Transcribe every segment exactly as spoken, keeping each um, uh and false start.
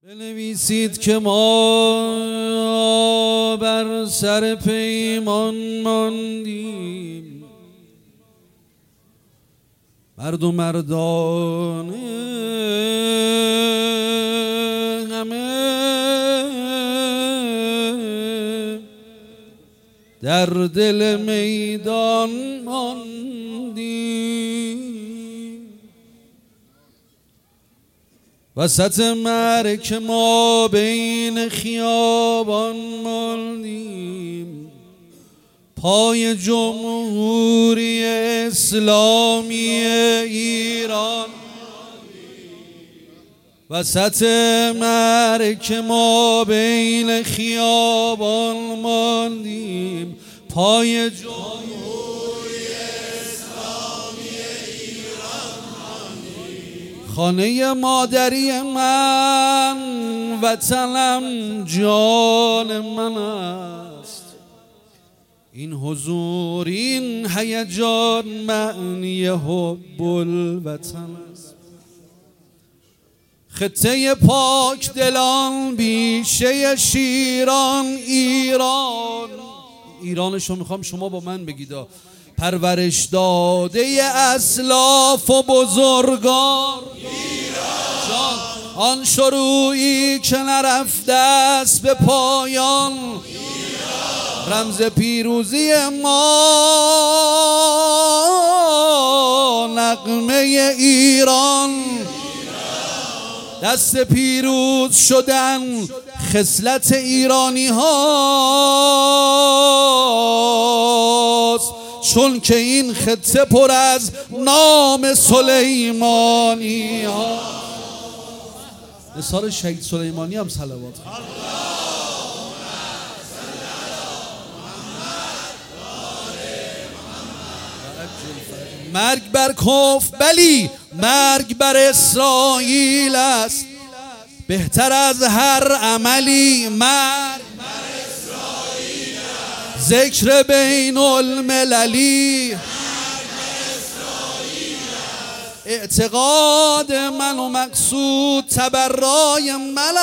بنویسید که ما بر سر پیمان ماندیم، مرد و مردانه همه در دل میدان ماندیم. وسط معرکه ما بین خیابان ماندیم، پای جمهوری اسلامی ایران. وسط معرکه ما بین خیابان ماندیم، پای جمهوری خانه مادری من، وطنم جان من است. این حضور، این هیجان معنی حب الوطن است. خطه پاک دلان، بیشه شیران ایران. ایرانشو میخوام شما با من بگیدا. پرورش داده اسلاف و بزرگان ایران، آن شروعی که نرفته است به پایان ایران. رمز پیروزی ما نغمه ایران، دست پیروز شدن خصلت ایرانی هاست، چون که این خطه پر از نام سلیمانی ها. نثار شهید سلیمانی هم صلوات. مرگ بر کفر، بلی مرگ بر اسرائیل است. بهتر از هر عملی مرگ بر اسرائیل است. ذکر بین المللی مرگ بر اسرائیل است. اعتقاد من و مقصود تبرای من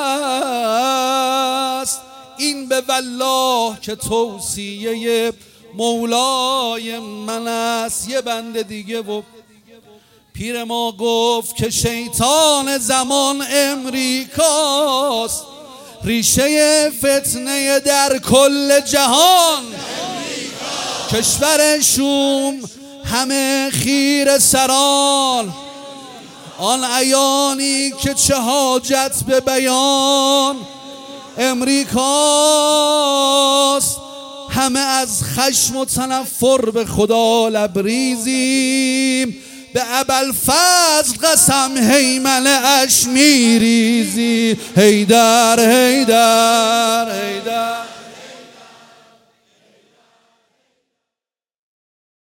است. این به والله که توصیه مولای من است. یه بند دیگه و پیر ما گفت که شیطان زمان امریکاست، ریشه فتنه در کل جهان امریکا. کشور شوم همه خیر سران، آن عیانی که چه حاجت به بیان. امریکاست همه از خشم و تنفر به خدا لبریزیم، به ابوالفضل قسم هیمنه اش میریزی. هیدر هیدر